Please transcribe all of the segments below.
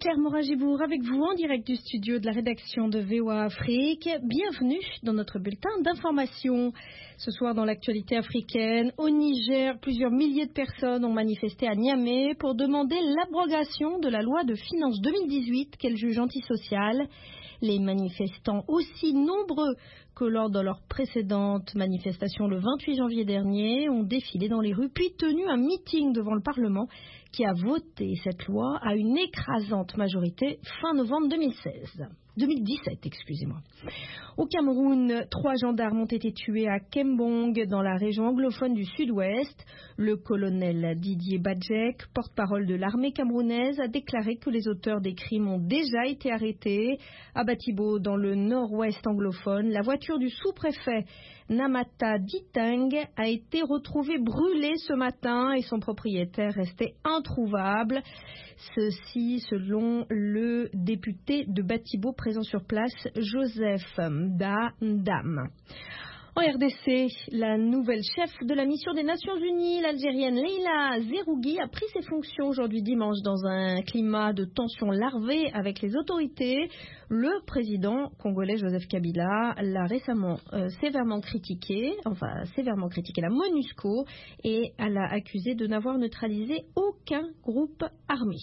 Claire Morin-Gibour avec vous en direct du studio de la rédaction de VOA Afrique. Bienvenue dans notre bulletin d'information. Ce soir dans l'actualité africaine, au Niger, plusieurs milliers de personnes ont manifesté à Niamey pour demander l'abrogation de la loi de finances 2018 qu'elle juge antisociale. Les manifestants, aussi nombreux que lors de leur précédente manifestation le 28 janvier dernier, ont défilé dans les rues puis tenu un meeting devant le Parlement qui a voté cette loi à une écrasante majorité fin novembre 2017. Au Cameroun, 3 gendarmes ont été tués à Kembong, dans la région anglophone du sud-ouest. Le colonel Didier Badjek, porte-parole de l'armée camerounaise, a déclaré que les auteurs des crimes ont déjà été arrêtés. À Batibo, dans le nord-ouest anglophone, la voiture du sous-préfet Namata Ditang a été retrouvée brûlée ce matin et son propriétaire restait introuvable. Ceci selon le député de Batibo présent sur place, Joseph Ndam. En RDC, la nouvelle chef de la mission des Nations Unies, l'Algérienne Leila Zerougui, a pris ses fonctions aujourd'hui dimanche dans un climat de tension larvée avec les autorités. Le président congolais Joseph Kabila l'a récemment sévèrement critiqué la MONUSCO et l'a accusé de n'avoir neutralisé aucun groupe armé.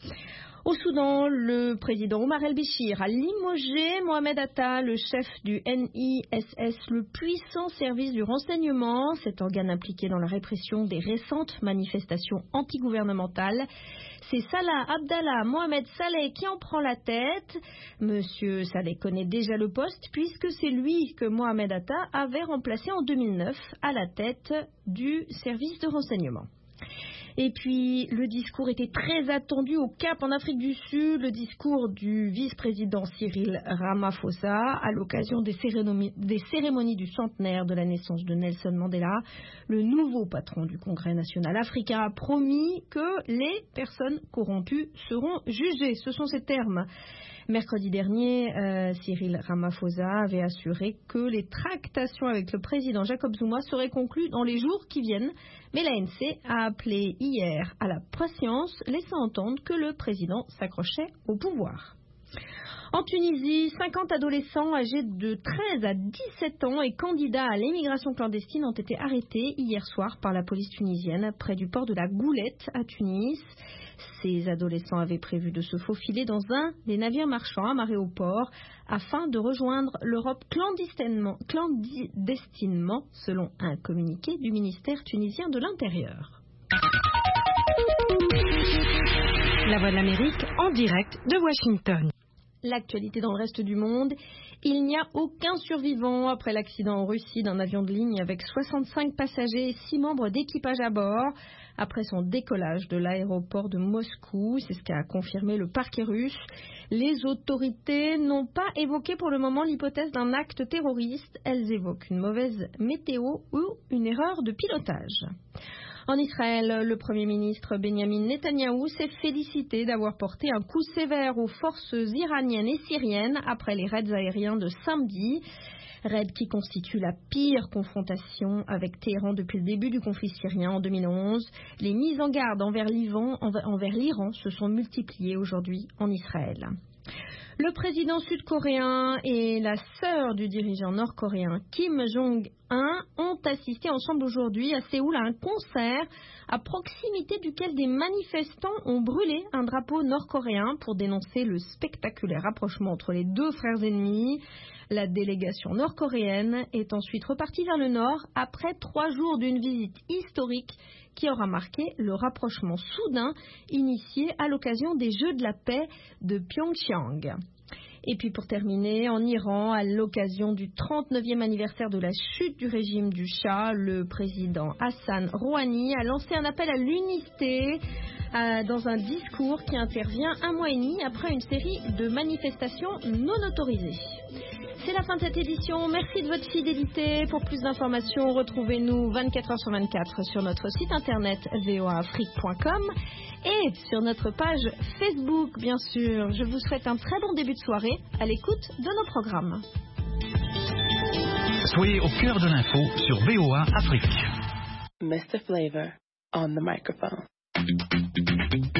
Au Soudan, le président Omar el-Béchir a limogé Mohamed Atta, le chef du NISS, le puissant service du renseignement, cet organe impliqué dans la répression des récentes manifestations antigouvernementales. C'est Salah Abdallah Mohamed Saleh qui en prend la tête. Monsieur Saleh connaît déjà le poste puisque c'est lui que Mohamed Atta avait remplacé en 2009 à la tête du service de renseignement. Et puis, le discours était très attendu au Cap en Afrique du Sud, le discours du vice-président Cyril Ramaphosa à l'occasion des cérémonies du centenaire de la naissance de Nelson Mandela. Le nouveau patron du Congrès national africain a promis que les personnes corrompues seront jugées. Ce sont ses termes. Mercredi dernier, Cyril Ramaphosa avait assuré que les tractations avec le président Jacob Zuma seraient conclues dans les jours qui viennent. Mais l'ANC a appelé hier à la patience, laissant entendre que le président s'accrochait au pouvoir. En Tunisie, 50 adolescents âgés de 13 à 17 ans et candidats à l'émigration clandestine ont été arrêtés hier soir par la police tunisienne près du port de la Goulette à Tunis. Ces adolescents avaient prévu de se faufiler dans un des navires marchands amarrés au port afin de rejoindre l'Europe clandestinement, selon un communiqué du ministère tunisien de l'Intérieur. La Voix de l'Amérique en direct de Washington. L'actualité dans le reste du monde. Il n'y a aucun survivant après l'accident en Russie d'un avion de ligne avec 65 passagers et 6 membres d'équipage à bord. Après son décollage de l'aéroport de Moscou, c'est ce qu'a confirmé le parquet russe. Les autorités n'ont pas évoqué pour le moment l'hypothèse d'un acte terroriste. Elles évoquent une mauvaise météo ou une erreur de pilotage. En Israël, le Premier ministre Benjamin Netanyahou s'est félicité d'avoir porté un coup sévère aux forces iraniennes et syriennes après les raids aériens de samedi. Raids qui constituent la pire confrontation avec Téhéran depuis le début du conflit syrien en 2011. Les mises en garde envers l'Iran se sont multipliées aujourd'hui en Israël. Le président sud-coréen et la sœur du dirigeant nord-coréen Kim Jong-un ont assisté ensemble aujourd'hui à Séoul à un concert à proximité duquel des manifestants ont brûlé un drapeau nord-coréen pour dénoncer le spectaculaire rapprochement entre les deux frères ennemis. La délégation nord-coréenne est ensuite repartie vers le nord après 3 jours d'une visite historique qui aura marqué le rapprochement soudain initié à l'occasion des Jeux de la paix de Pyeongchang. Et puis pour terminer, en Iran, à l'occasion du 39e anniversaire de la chute du régime du Shah, le président Hassan Rouhani a lancé un appel à l'unité dans un discours qui intervient 1 mois et demi après une série de manifestations non autorisées. C'est la fin de cette édition. Merci de votre fidélité. Pour plus d'informations, retrouvez-nous 24 heures sur 24 sur notre site internet voaafrique.com et sur notre page Facebook, bien sûr. Je vous souhaite un très bon début de soirée à l'écoute de nos programmes. Soyez au cœur de l'info sur VOA Afrique. Mr. Flavor on the microphone.